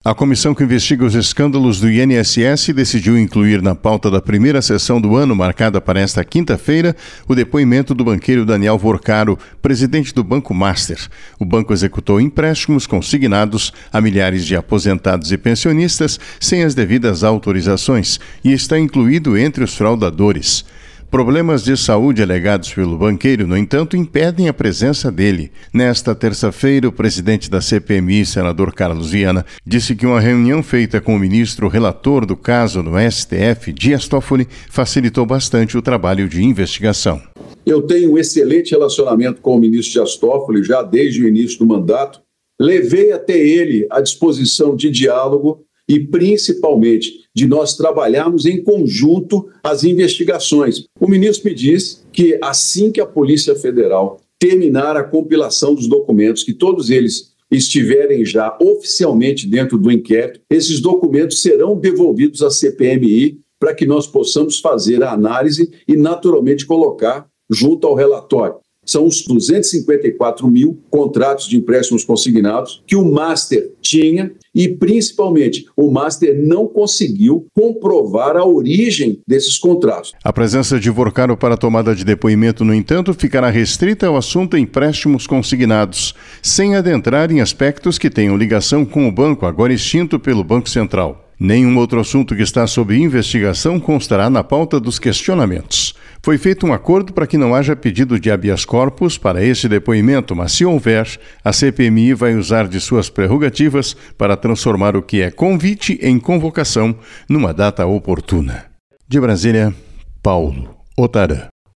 A comissão que investiga os escândalos do INSS decidiu incluir na pauta da primeira sessão do ano, marcada para esta quinta-feira, o depoimento do banqueiro Daniel Vorcaro, presidente do Banco Master. O banco executou empréstimos consignados a milhares de aposentados e pensionistas sem as devidas autorizações e está incluído entre os fraudadores. Problemas de saúde alegados pelo banqueiro, no entanto, impedem a presença dele. Nesta terça-feira, o presidente da CPMI, senador Carlos Viana, disse que uma reunião feita com o ministro relator do caso no STF, Dias Toffoli, facilitou bastante o trabalho de investigação. Eu tenho um excelente relacionamento com o ministro Dias Toffoli já desde o início do mandato. Levei até ele a disposição de diálogo e, principalmente, de nós trabalharmos em conjunto as investigações. O ministro me disse que assim que a Polícia Federal terminar a compilação dos documentos, que todos eles estiverem já oficialmente dentro do inquérito, esses documentos serão devolvidos à CPMI para que nós possamos fazer a análise e, naturalmente, colocar junto ao relatório. São os 254 mil contratos de empréstimos consignados que o Master tinha e, principalmente, o Master não conseguiu comprovar a origem desses contratos. A presença de Vorcaro para a tomada de depoimento, no entanto, ficará restrita ao assunto empréstimos consignados, sem adentrar em aspectos que tenham ligação com o banco, agora extinto pelo Banco Central. Nenhum outro assunto que está sob investigação constará na pauta dos questionamentos. Foi feito um acordo para que não haja pedido de habeas corpus para este depoimento, mas se houver, a CPMI vai usar de suas prerrogativas para transformar o que é convite em convocação numa data oportuna. De Brasília, Paulo Otarã.